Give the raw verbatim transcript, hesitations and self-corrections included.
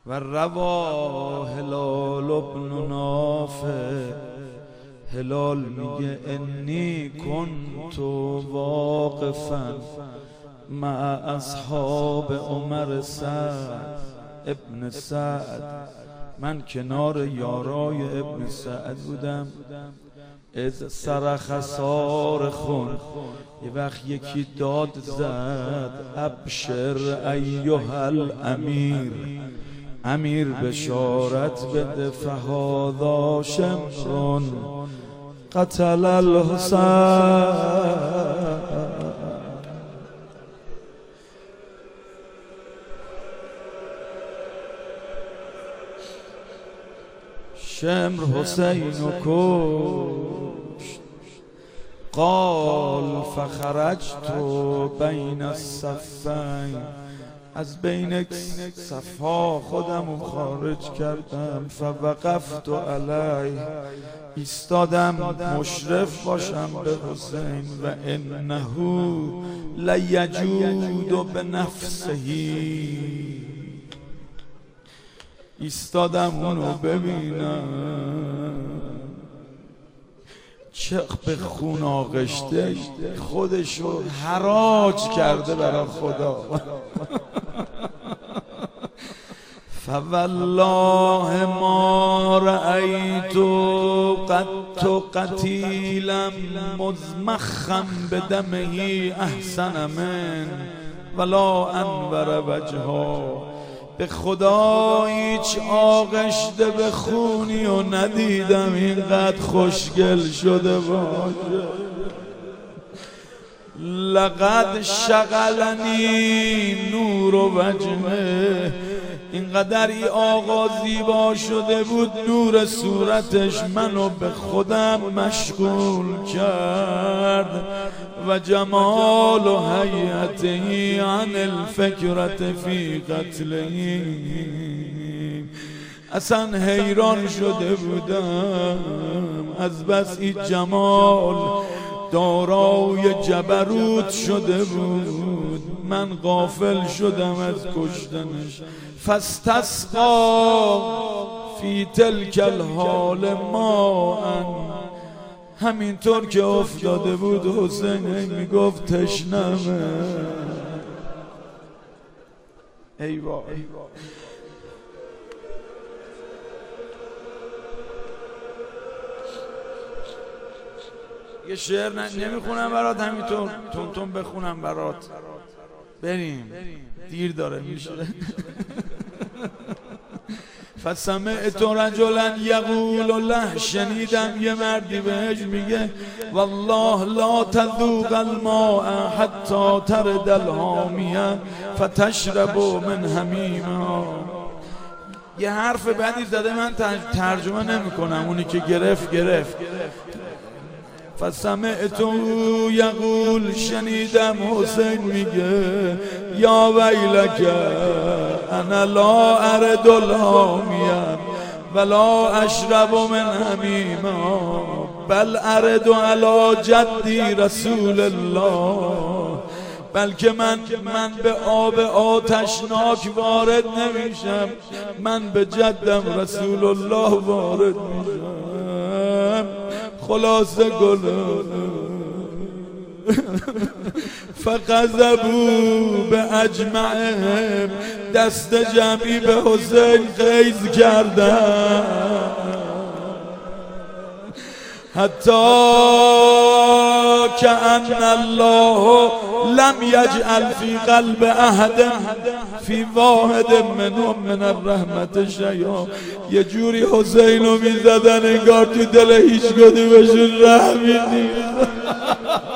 و روا هلال ابن نافع. هلال میگه انی کنت واقفا مع اصحاب عمر سعد ابن سعد، من کنار یارای ابن سعد بودم. از صرخ صارخون، یه وقت یکی داد زد ابشر ایها الامیر، امیر بشارت بده فهذا شمر قتل الحسین. شمر حسین کشت. قال فخرجت بین الصفین، از بین صفها خودم خارج کردم. فوقفت علیه، ایستادم مشرف باشم به حسین. و انه لیجود بنفسه، ایستادم اونو ببینم چه به خون آغشته خودشو حراج کرده برای خدا. فوالله ما رأیت قط قتیلا مزمخا بدمه احسن من ولا انور وجها. به خدا هیچ آغشته به خونی و ندیدم اینقدر خوشگل شده باشه. لقد شغلنی نور وجهه، اینقدر آقا زیبا شده بود نور صورتش منو به خودم مشغول کرد. و جمال و حیاته عن الفکرت فی قتله، اصلا حیران شده بودم از بس این جمال، دارای جبروت شده بود، من غافل شدم از کشتنش. فاستسقا فی تلک الحال ماء، همینطور که افتاده بود حسین میگفت تشنمه. ای وای یه شعر نمیخونم برات، همینطور تون تون بخونم برات. بریم دیر داره میشه. فسمعت رجلا یقول له، شنیدم یه مردی بهش میگه والله لا تذوق الماء حتی ترد الحامیه فتشرب من حمیمها. یه حرف بدی زده، من ترجمه نمی کنم، اونی که گرفت گرفت. فسمعت یقول، شنیدم حسین میگه یا ویلک انا لا ارد الحامیه ولا اشرب من حمیما بل ارد علی جدی رسول الله. بلکه من من به آب آتشناک وارد نمیشم، من به جدم رسول الله وارد میشم. خلاصه گلو فغضبوا به اجمعهم، دست جمعی به حسین غیظ کردن. حتی کأن الله لم یجعل فی قلب احد فی واحد منهم من الرحمت شیئا. یه جوری حسین رو میزدن انگار تو دل هیچ کدومشون رحمی نیست.